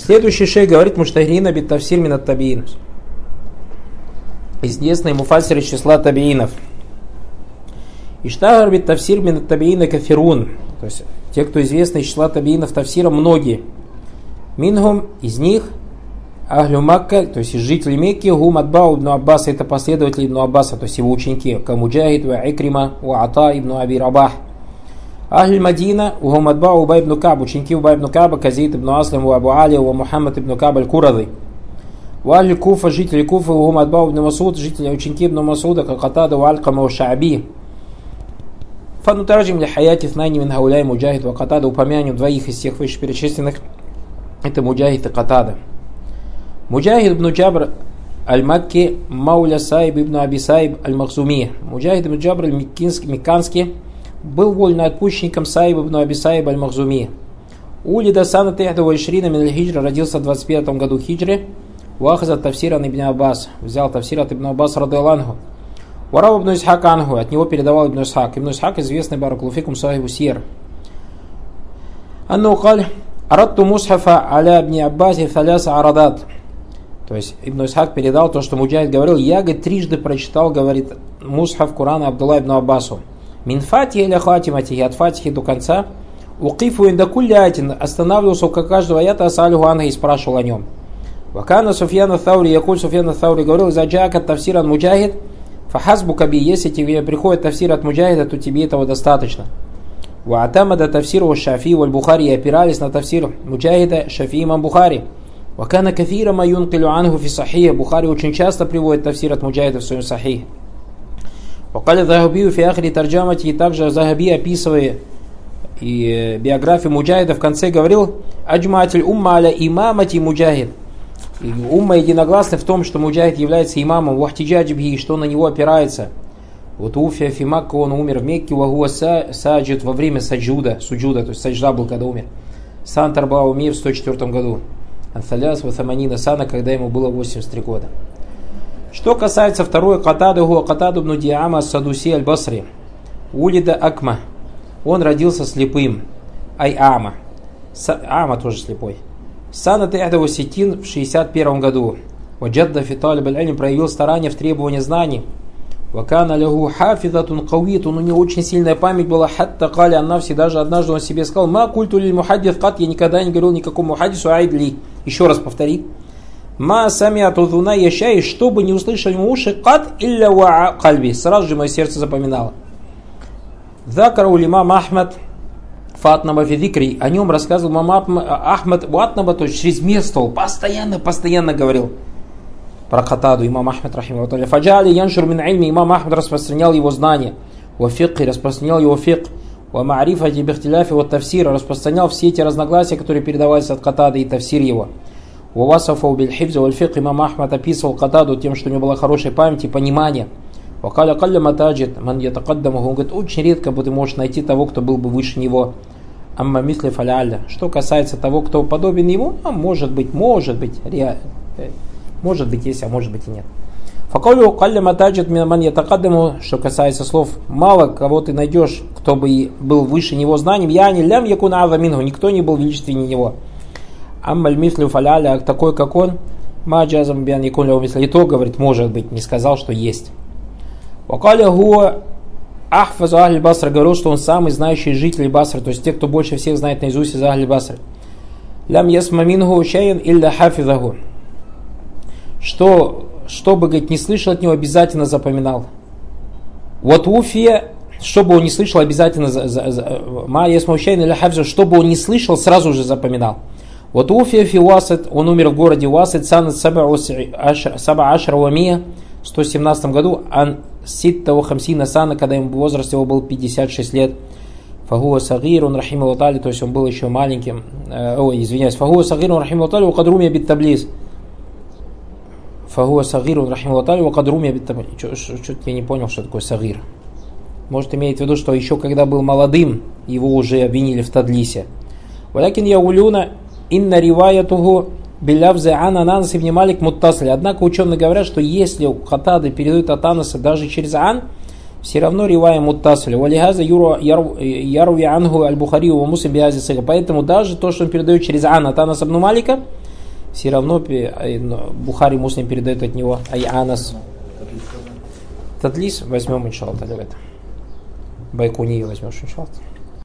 Следующий шейх говорит муштагирина бит тавсир мин ат табиин. Известные муфассиры из числа табиинов. Иштагар бит тавсир мин ат табиина кафирун. То есть те, кто известны из числа табиинов тавсира, многие. Мингум, из них, Ахлю Макка, то есть из жителей Мекки, Гум Адбау ибн Аббаса, это последователи ибн Аббаса, то есть его ученики, Камуджахид, Ва Икрима, Ва Ата ибн Аби Рабах. Ахль Мадина, Гум Адбау Убай ибн Каб, ученики Убай ибн Каба, Казид ибн Аслам, Ва Абу Али, Ва Мухаммад ибн Каб аль-Куради. Ва Ахль Куфа, жители Куфа, Гум Адбау ибн Масуд, жители ученики ибн Масуда, Катада, Ва Алькама, Ва Шааби. Фанутараджим ли хаяти фнайни мин хауляй Муджахид, Ва Катада, упомянем двоих из всех вышеперечисленных. Это Муджахид и Катада. Муджахид ибн Джабр аль-Макки, Мауля Саиб ибн Аби Саиб аль-Махзуми. Муджахид ибн Джабр аль-Мекканский был вольноотпущенником Саиб ибн Аби Саиб аль-Махзуми. Улида санат ихда ишрина мин аль-Хиджра, родился в 25 году хиджры. Уахазат тавсир ан ибн Аббас, взял тавсир от ибн Аббас радиаллаху. Варав ибн Исхак ангу, от него передавал ибн Исхак. Ибн Исхак известный баракулуфикум сахибу сир. Анну каль Арадту мусхафа аля ибн Аббаси таляса арадат. То есть Ибн Исхак передал то, что Муджахид говорил. Я, говорит, трижды прочитал, говорит, мусхаф Курана Абдулла ибн Аббасу. Мин фатихи ля хатиматихи, от фатихи до конца. Укифу инда кулли айтин, останавливался около каждого аята, асалюху анха, и спрашивал о нем. Вакана Суфьян ат-Таури, якуль Суфьян ат-Таури говорил, за джака тавсир ан Муджахид, фахазбу каби, если тебе приходит тавсир от Муджахида, то тебе этого достаточно. Ваатамада тавсир ва Шафи валь Бухари, опирались на тавсир Муджахида, Шафи имам Бухари. Вакана кафира ма юнкилю ангу фи сахих, Бухари очень часто приводит тавсир от Муджахида в своем сахих. Вакаля Захабию фи ахри тарджамати, и также Захаби, описывая и биографию Муджахида, в конце говорил, аджмаатиль умма аля имамати Муджахид. Умма единогласна в том, что Муджахид является имамом, вахтиджаджибхи, что на него опирается. Вот Уфия фи Макка, он умер в Мекке, вагуа саджид, во время суджуда, то есть саджда был, когда умер. Сан Тарба умер в 104 году. Анталяс ватаманина сана, когда ему было 83 года. Что касается второй Катаду ибн Диама Садуси аль-Басри. Улида Акма. Он родился слепым. Ама. Ама тоже слепой. Санат Ихдаву Ситин в 61 году. Ваджадда фиталиб аль-Алим, проявил старание в требовании знаний. Вакана лягу хафизатун кавит, у него очень сильная память была, хатта кали аннафси, даже однажды он себе сказал, ма культу лиль мухаддис кат, я никогда не говорил никакому мухаддису айдли. Еще раз повтори. Ма самиату дуна яшай, чтобы не услышали уши кат илля ва кальби, сразу же мое сердце запоминало. Закара улимам Ахмад фатнаба фидикри, о нем рассказывал мама Ахмад ватнаба, то есть чрезмерствовал, постоянно говорил про Катаду, имам Ахмад рахимаху та'аля. Фаджали яншур мин ильми, имам Ахмад распространял его знания, ва фикхи, распространял его фикх, ва ма'рифати бихтиляфи ва тавсира, распространял все эти разногласия, которые передавались от Катады, и тавсир его. Ва васафу биль хифза валь фикх, имам Ахмад описывал Катаду тем, что у него была хорошая память и понимание. Ва каля калля матаджид ман ятакаддамаху, он говорит, очень редко ты можешь найти того, кто был бы выше него. Амма мисли фаля'алля, что касается того, кто подобен ему, может быть, реально. Может быть есть, а может быть и нет. Факолю калля матаджид ман ятакаддаму, что касается слов, мало кого ты найдешь, кто бы был выше него знанием, яни лям якуна азаминху, никто не был величественнее него. Аммаль мислю фаля'алля, такой как он, маджазам биан якун ляу мисли, и то, говорит, может быть, не сказал, что есть. Вакаля хуа ахфазу ахль Басра, говорил, что он самый знающий житель Басры, то есть те, кто больше всех знает наизусть из ахль Басры. Лям ясма минху шайян илля хафизаху, что бы, говорит, не слышал от него, обязательно запоминал. Вот Уфия, что бы он не слышал, обязательно ма ясма шайян илля хафизаху, что бы он не слышал, сразу же запоминал. Вот Уфия фи Уасид, он умер в городе Уасид, санат саба ашра ва мия, в 117 году, ан ситта ва хамсина сана, когда ему возраст его был 56 лет. Фагуа сагир, он рахимаху та'аля, то есть он был еще маленьким. Фагуа сагир, он рахимаху та'аля, ва кадрумия бит таблиз. Фагуа сагир, он рахимаху та'аля, ва кадрумия бит таблиз. Что-то я не понял, что такое сагир. Может, имеет в виду, что еще когда был молодым, его уже обвинили в тадлисе. Валякин яулюна инна риваятуху билявзе ан Анас ибн Малик муттасли. Однако ученые говорят, что если Катады передают от Анаса даже через ан, все равно ривая муттасли. Валихаза яруви ангу аль-Бухари ва Муслим биази сига. Поэтому даже то, что он передает через ан от Анаса ибн Малика, все равно Бухари Муслим передает от него Анас. Тадлис возьмем, иншаллах, тогда в этом. Байкуни возьмешь, иншаллах.